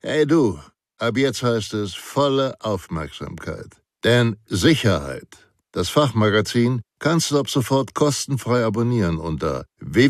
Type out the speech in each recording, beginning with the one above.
Hey du, ab jetzt heißt es volle Aufmerksamkeit. Denn Sicherheit, das Fachmagazin, kannst du ab sofort kostenfrei abonnieren unter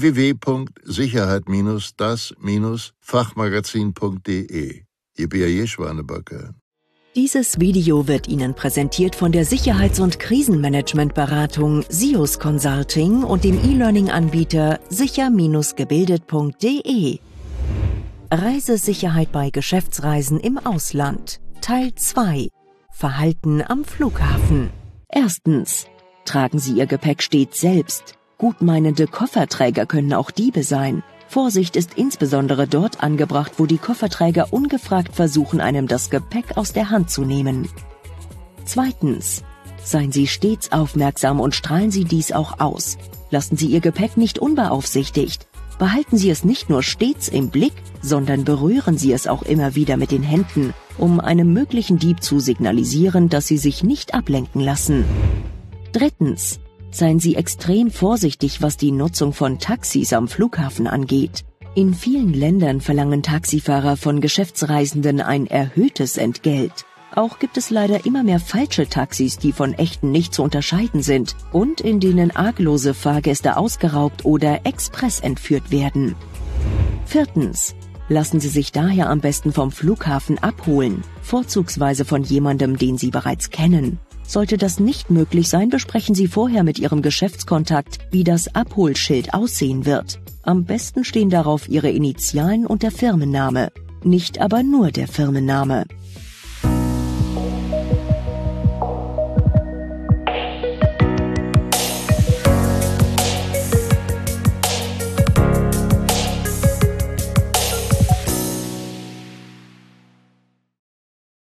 www.sicherheit-das-fachmagazin.de. Ihr B.A.J. Schwanebacke. Dieses Video wird Ihnen präsentiert von der Sicherheits- und Krisenmanagementberatung SIOS Consulting und dem E-Learning-Anbieter sicher-gebildet.de. Reisesicherheit bei Geschäftsreisen im Ausland. Teil 2. Verhalten am Flughafen. Erstens. Tragen Sie Ihr Gepäck stets selbst. Gutmeinende Kofferträger können auch Diebe sein. Vorsicht ist insbesondere dort angebracht, wo die Kofferträger ungefragt versuchen, einem das Gepäck aus der Hand zu nehmen. Zweitens. Seien Sie stets aufmerksam und strahlen Sie dies auch aus. Lassen Sie Ihr Gepäck nicht unbeaufsichtigt. Behalten Sie es nicht nur stets im Blick, sondern berühren Sie es auch immer wieder mit den Händen, um einem möglichen Dieb zu signalisieren, dass Sie sich nicht ablenken lassen. Drittens. Seien Sie extrem vorsichtig, was die Nutzung von Taxis am Flughafen angeht. In vielen Ländern verlangen Taxifahrer von Geschäftsreisenden ein erhöhtes Entgelt. Auch gibt es leider immer mehr falsche Taxis, die von echten nicht zu unterscheiden sind und in denen arglose Fahrgäste ausgeraubt oder express entführt werden. Viertens. Lassen Sie sich daher am besten vom Flughafen abholen, vorzugsweise von jemandem, den Sie bereits kennen. Sollte das nicht möglich sein, besprechen Sie vorher mit Ihrem Geschäftskontakt, wie das Abholschild aussehen wird. Am besten stehen darauf Ihre Initialen und der Firmenname, nicht aber nur der Firmenname.